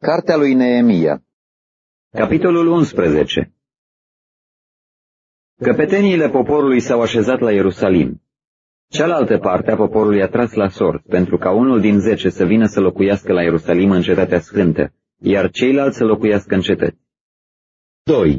Cartea lui Neemia. Capitolul 11. Căpeteniile poporului s-au așezat la Ierusalim. Cealaltă parte a poporului a tras la sort, pentru ca unul din 10 să vină să locuiască la Ierusalim în cetatea sfântă, iar ceilalți să locuiască în cetăți. 2.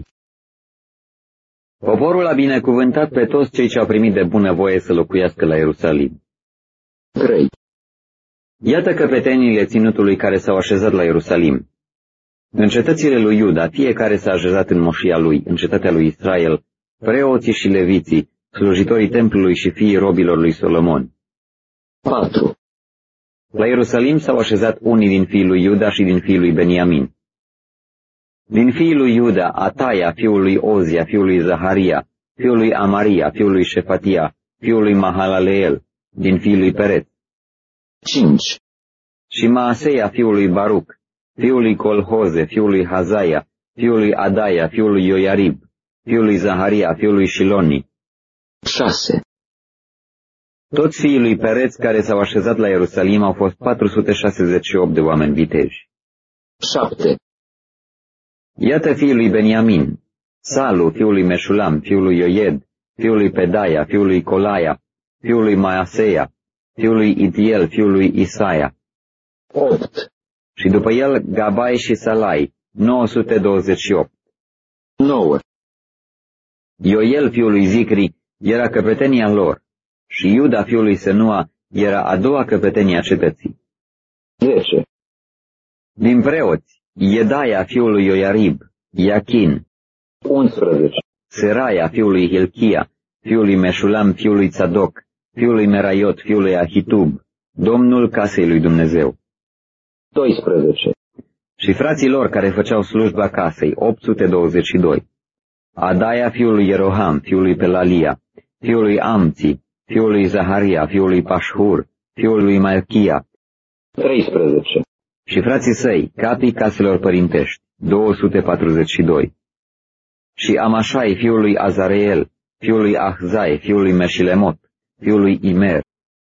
Poporul a binecuvântat pe toți cei ce au primit de bunăvoie să locuiască la Ierusalim. 3. Iată căpeteniile ținutului care s-au așezat la Ierusalim. În cetățile lui Iuda, fiecare s-a așezat în moșia lui, în cetatea lui Israel, preoții și leviții, slujitorii templului și fiii robilor lui Solomon. 4. La Ierusalim s-au așezat unii din fiii lui Iuda și din fiii lui Beniamin. Din fiii lui Iuda, Ataia, fiul lui Ozia, fiul lui Zaharia, fiul lui Amaria, fiul lui Șefatia, fiul lui Mahalaleel, din fiii lui Pereț. 5. Și Maaseia, fiul lui Baruc, fiul lui Colhoze, fiul lui Hazaia, fiul lui Adaia, fiul lui Ioiarib, fiul lui Zaharia, fiul lui Shiloni. 6. Toți fiii lui Pereț care s-au așezat la Ierusalim au fost 468 de oameni viteji. 7. Iată fiii lui Beniamin: Salu, fiul lui Meșulam, fiul lui Ioied, fiul lui Pedaia, fiul lui Colaia, fiul lui Maaseia, fiul lui Itiel, fiul lui Isaia. 8. Și după el Gabai și Salai, 928. 9. Ioel, fiul lui Zicri, era căpetenia lor, și Iuda, fiul lui Senua, era a doua căpetenie a cetății. 10. Din preoți, Iedaia, fiul lui Ioiarib, Iachin, 11. Seraia, fiul lui Hilchia, fiul lui Meșulam, fiul lui Tzadok, fiul lui Meraiot, fiul lui Ahitub, domnul casei lui Dumnezeu. 12. Și frații lor care făceau slujba casei, 822. Adaia, fiul lui Ieroham, fiul lui Pelalia, fiul lui Amți, fiul lui Zaharia, fiul lui Pașhur, fiul lui Malchia. 13. Și frații săi, capii caselor părintești, 242. Și Amașai, fiul lui Azareel, fiul lui Ahzai, fiul lui Meșilemot, fiul lui Imer.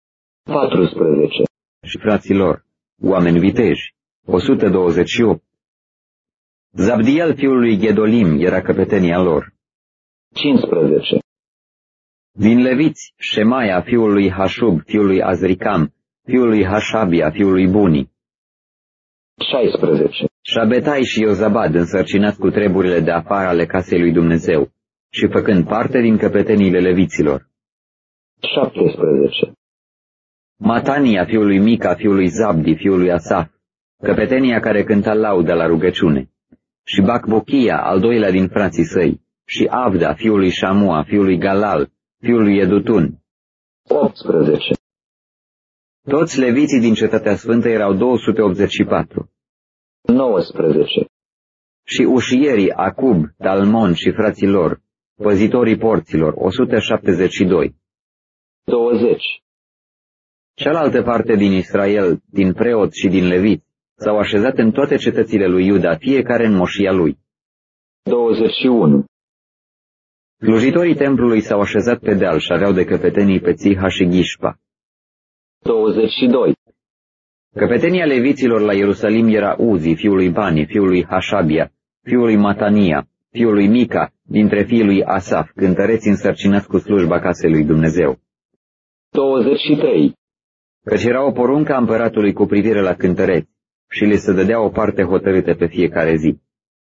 14. Și frații lor, oameni viteji, 128. Zabdiel, fiul lui Ghedolim, era căpetenia lor. 15. Din leviți, Șemaia, fiul lui Hașub, fiul lui Azricam, fiul lui Hașabia, fiul lui Buni. 16. Șabetai și Iozabad, însărcinați cu treburile de afară ale casei lui Dumnezeu și făcând parte din căpeteniile leviților. 17. Matania, fiul lui Mica, fiul lui Zabdi, fiul lui Asaf, căpetenia care cânta laudă la rugăciune. Și Bacbochia, al doilea din frații săi, și Avda, fiul lui Șamua, fiul lui Galal, fiul lui Edutun. 18. Toți leviții din cetatea sfântă erau 284. 19. Și ușierii Acub, Talmon și frații lor, păzitorii porților, 172. 20. Cealaltă parte din Israel, din preoți și din leviți, s-au așezat în toate cetățile lui Iuda, fiecare în moșia lui. 21. Slujitorii templului s-au așezat pe deal și aveau de căpetenii pe Țiha și Ghișpa. 22. Căpetenia leviților la Ierusalim era Uzi, fiul lui Bani, fiul lui Hașabia, fiul lui Matania, fiul lui Mica, dintre fiii lui Asaf, cântăreți însărcinați cu slujba casei lui Dumnezeu. 23. Căci era o poruncă a împăratului cu privire la cântăreți și le se dădea o parte hotărâtă pe fiecare zi.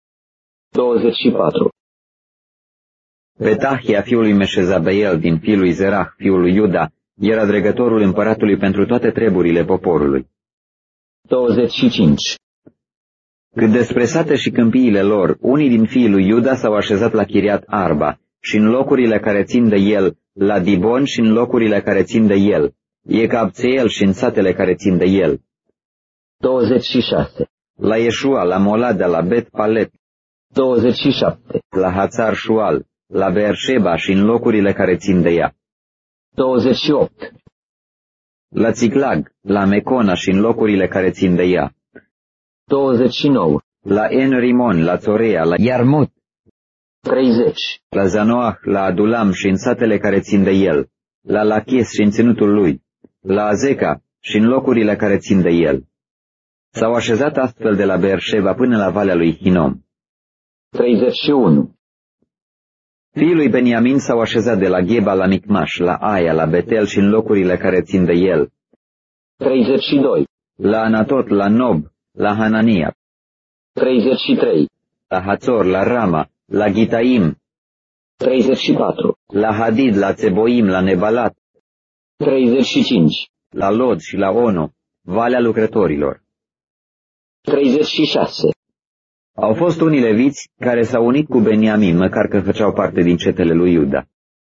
24. Petahia, fiul lui Meșezabeel, din fiul lui Zerah, fiul lui Iuda, era dregătorul împăratului pentru toate treburile poporului. 25. Cât despre sate și câmpiile lor, unii din fiii lui Iuda s-au așezat la Chiriat Arba și în locurile care țin de el, la Dibon și în locurile care țin de el, Ecabțeel și în satele care țin de el. 26. La Ieșua, la Molada, la Bet Palet, 27. la Hațar Șual, la Beersheba și în locurile care țin de ea. 28. La Țiclag, la Mecona și în locurile care țin de ea. 29. La En-Rimon, la Țorea, la Iarmut, 30. la Zanoah, la Adulam și în satele care țin de el, la Lachis și în ținutul lui, la Azeca și în locurile care țin de el. S-au așezat astfel de la Beersheba până la Valea lui Hinom. 31. Fiii lui Beniamin s-au așezat de la Gheba la Micmaș, la Aia, la Betel și în locurile care țin de el, 32. la Anatot, la Nob, la Hanania, 33. la Hațor, la Rama, la Gitaim, 34. la Hadid, la Țeboim, la Nebalat, 35. la Lod și la Ono, Valea lucrătorilor. 36. Au fost unii leviți care s-au unit cu Beniamin, măcar că făceau parte din cetele lui Iuda.